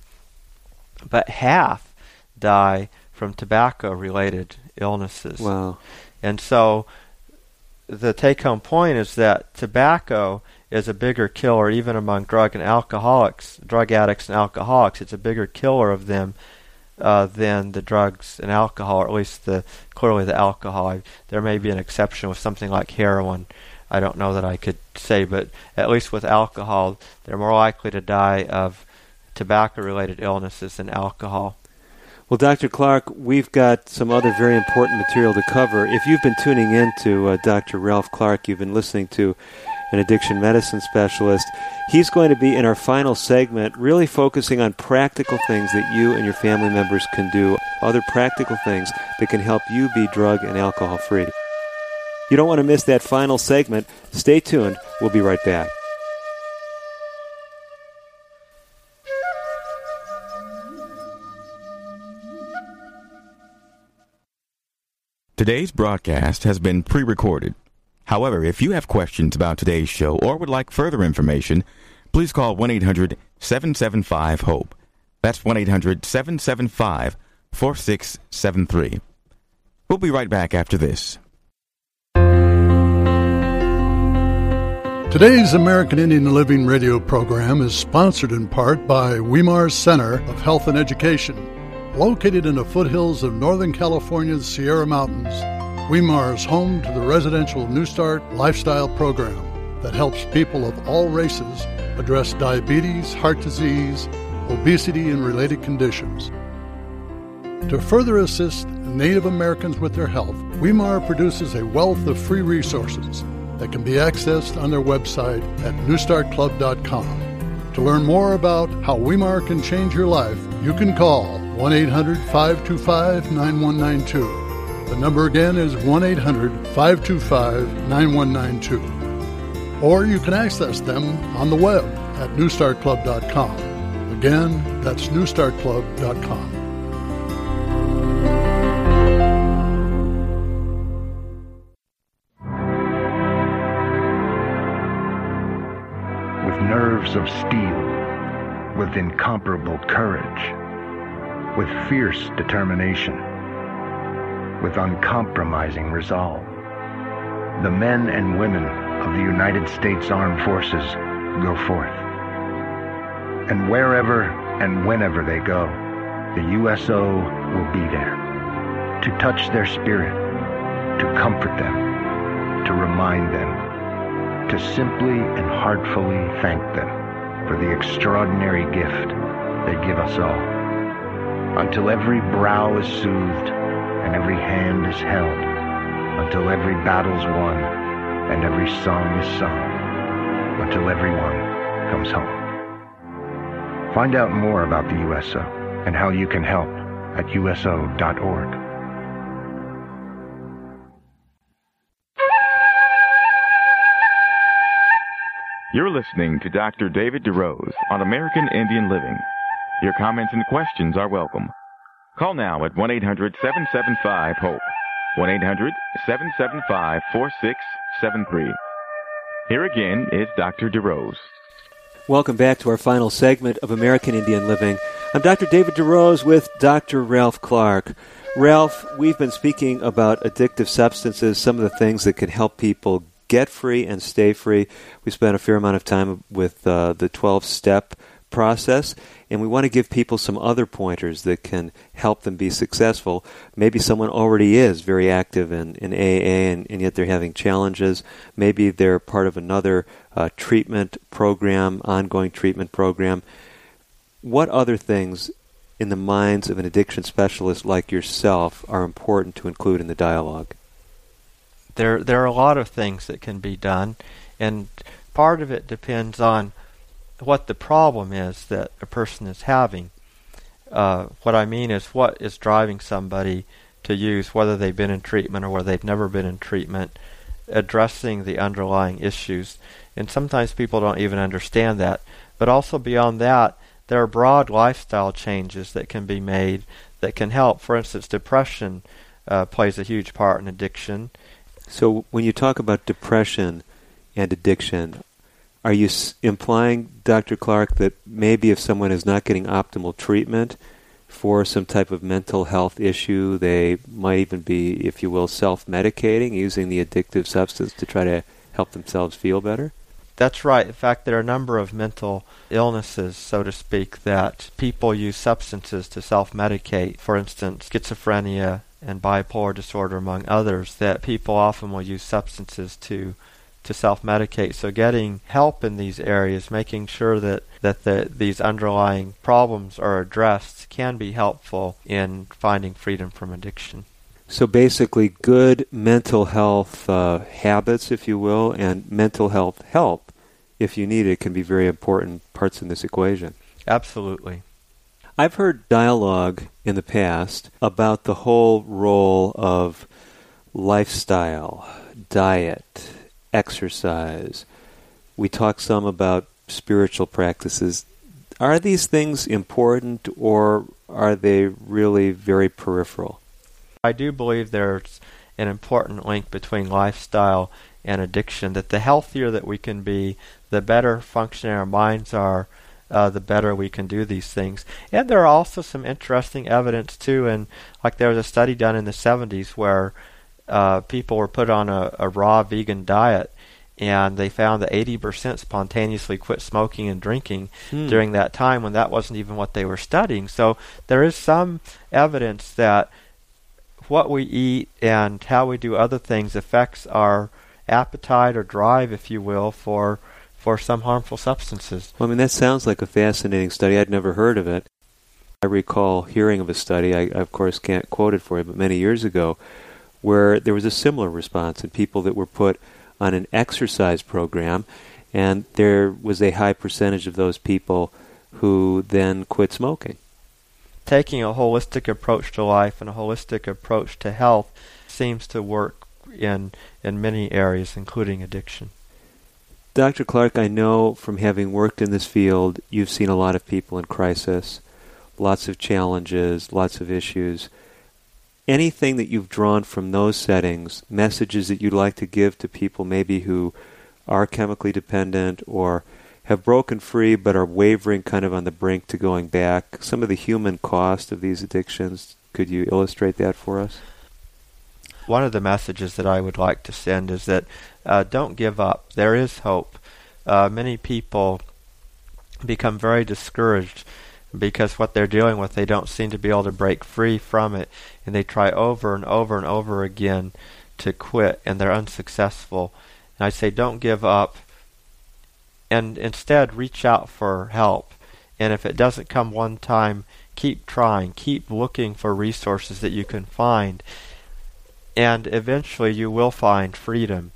but half die from tobacco-related illnesses. Wow. And so the take-home point is that tobacco is a bigger killer even among drug and alcoholics, drug addicts and alcoholics. It's a bigger killer of them uh, than the drugs and alcohol, or at least the clearly the alcohol. I, there may be an exception with something like heroin. I don't know that I could say, but at least with alcohol, they're more likely to die of tobacco-related illnesses and alcohol. Well, Doctor Clark, we've got some other very important material to cover. If you've been tuning in to uh, Doctor Ralph Clark, you've been listening to an addiction medicine specialist. He's going to be in our final segment really focusing on practical things that you and your family members can do, other practical things that can help you be drug and alcohol free. You don't want to miss that final segment. Stay tuned. We'll be right back. Today's broadcast has been pre-recorded. However, if you have questions about today's show or would like further information, please call one eight hundred seven seven five HOPE. That's one eight hundred seven seven five four six seven three. We'll be right back after this. Today's American Indian Living radio program is sponsored in part by Weimar Center of Health and Education. Located in the foothills of Northern California's Sierra Mountains, Weimar is home to the residential New Start lifestyle program that helps people of all races address diabetes, heart disease, obesity, and related conditions. To further assist Native Americans with their health, Weimar produces a wealth of free resources that can be accessed on their website at new start club dot com. To learn more about how Weimar can change your life, you can call one eight hundred five two five nine one nine two. The number again is one eight hundred five two five nine one nine two. Or you can access them on the web at new start club dot com. Again, that's new start club dot com. With nerves of steel, with incomparable courage, with fierce determination, with uncompromising resolve, the men and women of the United States Armed Forces go forth. And wherever and whenever they go, the U S O will be there to touch their spirit, to comfort them, to remind them, to simply and heartfully thank them for the extraordinary gift they give us all. Until every brow is soothed and every hand is held, until every battle's won and every song is sung, until everyone comes home. Find out more about the U S O and how you can help at U S O dot org. You're listening to Doctor David DeRose on American Indian Living. Your comments and questions are welcome. Call now at one eight hundred seven seven five HOPE, one eight hundred seven seven five four six seven three. Here again is Doctor DeRose. Welcome back to our final segment of American Indian Living. I'm Doctor David DeRose with Doctor Ralph Clark. Ralph, we've been speaking about addictive substances, some of the things that can help people get free and stay free. We spent a fair amount of time with uh, the twelve-step process, and we want to give people some other pointers that can help them be successful. Maybe someone already is very active in, in A A, and, and yet they're having challenges. Maybe they're part of another uh, treatment program, ongoing treatment program. What other things in the minds of an addiction specialist like yourself are important to include in the dialogue? There, there are a lot of things that can be done, and part of it depends on what the problem is that a person is having. Uh, what I mean is what is driving somebody to use, whether they've been in treatment or whether they've never been in treatment, addressing the underlying issues. And sometimes people don't even understand that. But also beyond that, there are broad lifestyle changes that can be made that can help. For instance, depression uh, plays a huge part in addiction. So when you talk about depression and addiction, are you s- implying, Doctor Clark, that maybe if someone is not getting optimal treatment for some type of mental health issue, they might even be, if you will, self-medicating, using the addictive substance to try to help themselves feel better? That's right. In fact, there are a number of mental illnesses, so to speak, that people use substances to self-medicate. For instance, schizophrenia and bipolar disorder, among others, that people often will use substances to to self-medicate. So getting help in these areas, making sure that, that the, these underlying problems are addressed, can be helpful in finding freedom from addiction. So basically, good mental health uh, habits, if you will, and mental health help, if you need it, can be very important parts in this equation. Absolutely. I've heard dialogue in the past about the whole role of lifestyle, diet, exercise. We talk some about spiritual practices. Are these things important, or are they really very peripheral? I do believe there's an important link between lifestyle and addiction, that the healthier that we can be, the better functioning our minds are, uh, the better we can do these things. And there are also some interesting evidence, too, and like there was a study done in the seventies where uh, people were put on a, a raw vegan diet, and they found that eighty percent spontaneously quit smoking and drinking hmm. during that time, when that wasn't even what they were studying. So there is some evidence that what we eat and how we do other things affects our appetite or drive, if you will, for for some harmful substances. Well, I mean, that sounds like a fascinating study. I'd never heard of it. I recall hearing of a study, I, I of course can't quote it for you, but many years ago, where there was a similar response in people that were put on an exercise program, and there was a high percentage of those people who then quit smoking. Taking a holistic approach to life and a holistic approach to health seems to work in in many areas, including addiction. Doctor Clark, I know from having worked in this field, you've seen a lot of people in crisis, lots of challenges, lots of issues. Anything that you've drawn from those settings, messages that you'd like to give to people maybe who are chemically dependent or have broken free but are wavering kind of on the brink to going back, some of the human cost of these addictions, could you illustrate that for us? One of the messages that I would like to send is that uh, don't give up. There is hope. Uh, many people become very discouraged because what they're dealing with, they don't seem to be able to break free from it, and they try over and over and over again to quit, and they're unsuccessful. And I say don't give up, and instead reach out for help. And if it doesn't come one time, keep trying, keep looking for resources that you can find, and eventually you will find freedom.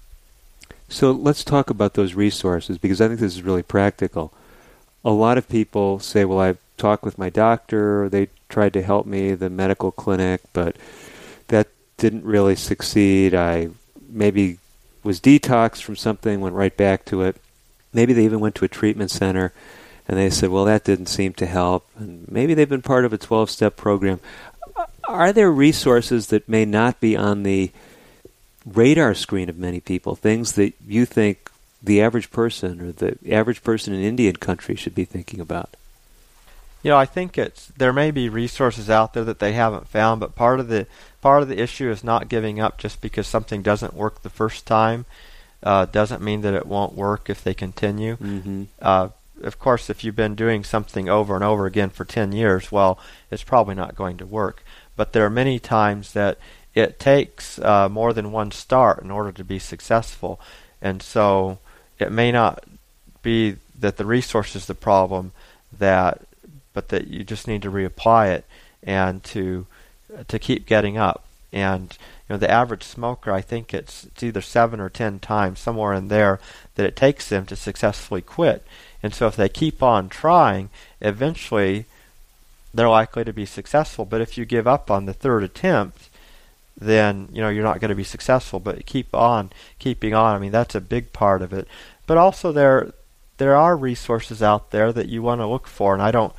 So let's talk about those resources, because I think this is really practical. A lot of people say, well, I've talked with my doctor, or they tried to help me, the medical clinic, but that didn't really succeed. I maybe was detoxed from something, went right back to it. Maybe they even went to a treatment center, and they said, well, that didn't seem to help. And maybe they've been part of a twelve-step program. Are there resources that may not be on the radar screen of many people, things that you think the average person or the average person in Indian country should be thinking about? You know, I think it's there may be resources out there that they haven't found, but part of the part of the issue is not giving up just because something doesn't work the first time. Uh, doesn't mean that it won't work if they continue. Mm-hmm. Uh, of course, if you've been doing something over and over again for ten years, well, it's probably not going to work. But there are many times that it takes uh, more than one start in order to be successful. And so it may not be that the resource is the problem, that but that you just need to reapply it and to to keep getting up. And you know, the average smoker, I think it's, it's either seven or ten times, somewhere in there, that it takes them to successfully quit. And so if they keep on trying, eventually they're likely to be successful. But if you give up on the third attempt, then you know you're not going to be successful. But keep on, keeping on. I mean, that's a big part of it. But also there there are resources out there that you want to look for, and I don't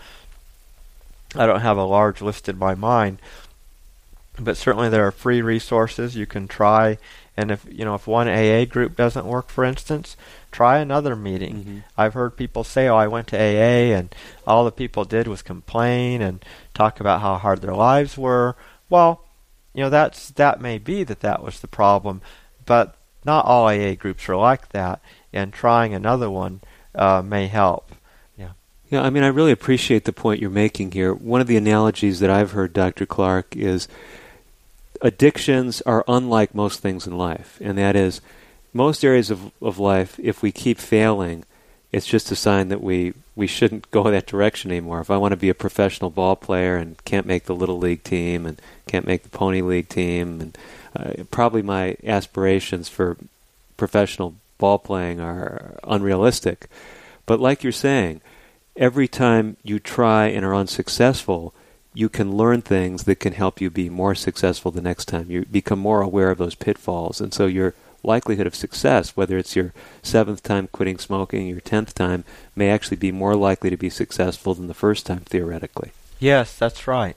I don't have a large list in my mind. But certainly there are free resources you can try, and if you know if one A A group doesn't work, for instance, try another meeting. Mm-hmm. I've heard people say, "Oh, I went to A A and all the people did was complain and talk about how hard their lives were." Well, you know that's that may be that that was the problem, but not all A A groups are like that, and trying another one uh, may help. Yeah. Yeah, I mean, I really appreciate the point you're making here. One of the analogies that I've heard, Doctor Clark, is addictions are unlike most things in life, and that is most areas of, of life, if we keep failing, it's just a sign that we, we shouldn't go that direction anymore. If I want to be a professional ball player and can't make the Little League team and can't make the Pony League team, and uh, probably my aspirations for professional ball playing are unrealistic. But like you're saying, every time you try and are unsuccessful, you can learn things that can help you be more successful the next time. You become more aware of those pitfalls. And so your likelihood of success, whether it's your seventh time quitting smoking, your tenth time, may actually be more likely to be successful than the first time, theoretically. Yes, that's right.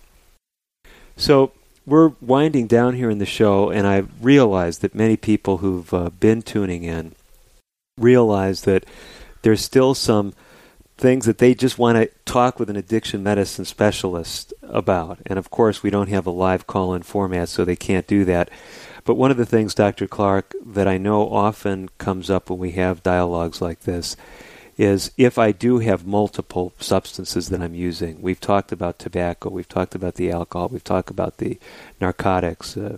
So we're winding down here in the show, and I realize that many people who've uh, been tuning in realize that there's still some things that they just want to talk with an addiction medicine specialist about. And of course, we don't have a live call-in format, so they can't do that. But one of the things, Doctor Clark, that I know often comes up when we have dialogues like this is if I do have multiple substances that I'm using. We've talked about tobacco, we've talked about the alcohol, we've talked about the narcotics. Uh,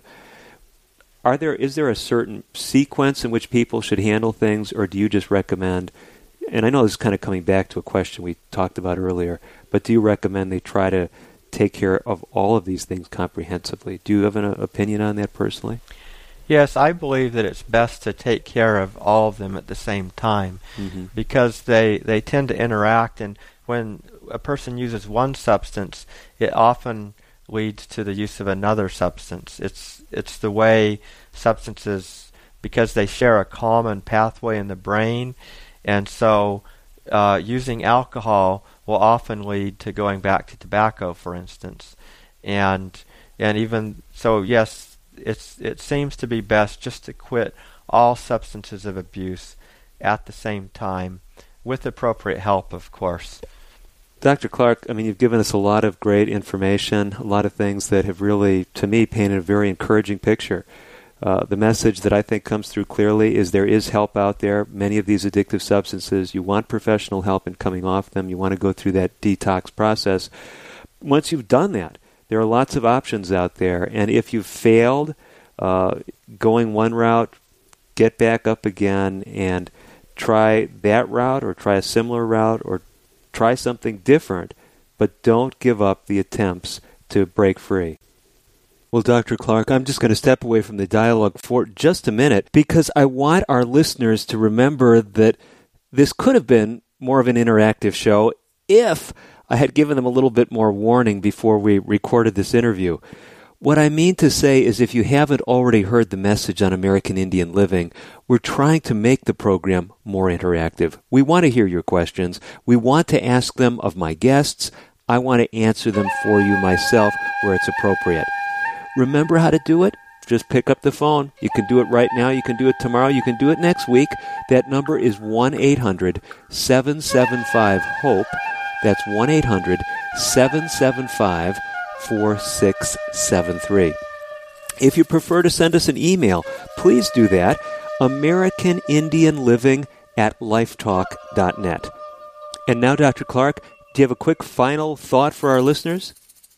are there is there a certain sequence in which people should handle things, or do you just recommend, and I know this is kind of coming back to a question we talked about earlier, but do you recommend they try to take care of all of these things comprehensively? Do you have an uh, opinion on that personally? Yes, I believe that it's best to take care of all of them at the same time, mm-hmm. because they, they tend to interact, and when a person uses one substance, it often leads to the use of another substance. It's it's the way substances, because they share a common pathway in the brain, and so uh, using alcohol will often lead to going back to tobacco, for instance. And and even so, yes, it's it seems to be best just to quit all substances of abuse at the same time, with appropriate help, of course. Doctor Clark, I mean, you've given us a lot of great information, a lot of things that have really, to me, painted a very encouraging picture. Uh, the message that I think comes through clearly is there is help out there. Many of these addictive substances, you want professional help in coming off them. You want to go through that detox process. Once you've done that, there are lots of options out there. And if you've failed uh, going one route, get back up again and try that route or try a similar route or try something different, but don't give up the attempts to break free. Well, Doctor Clark, I'm just going to step away from the dialogue for just a minute because I want our listeners to remember that this could have been more of an interactive show if I had given them a little bit more warning before we recorded this interview. What I mean to say is if you haven't already heard the message on American Indian Living, we're trying to make the program more interactive. We want to hear your questions. We want to ask them of my guests. I want to answer them for you myself where it's appropriate. Remember how to do it? Just pick up the phone. You can do it right now. You can do it tomorrow. You can do it next week. That number is one eight hundred seven seven five HOPE. That's one eight hundred seven seven five four six seven three. If you prefer to send us an email, please do that. American Indian Living at lifetalk dot net. And now, Doctor Clark, do you have a quick final thought for our listeners?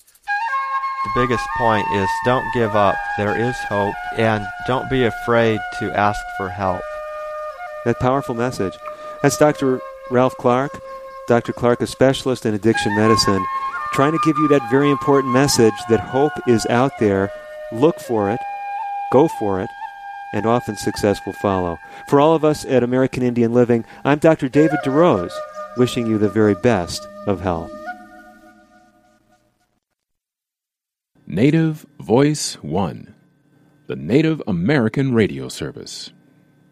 The biggest point is don't give up. There is hope, and don't be afraid to ask for help. That powerful message. That's Doctor Ralph Clark. Doctor Clark, a specialist in addiction medicine, trying to give you that very important message that hope is out there. Look for it, go for it, and often success will follow. For all of us at American Indian Living, I'm Doctor David DeRose, wishing you the very best of health. Native Voice One, the Native American radio service.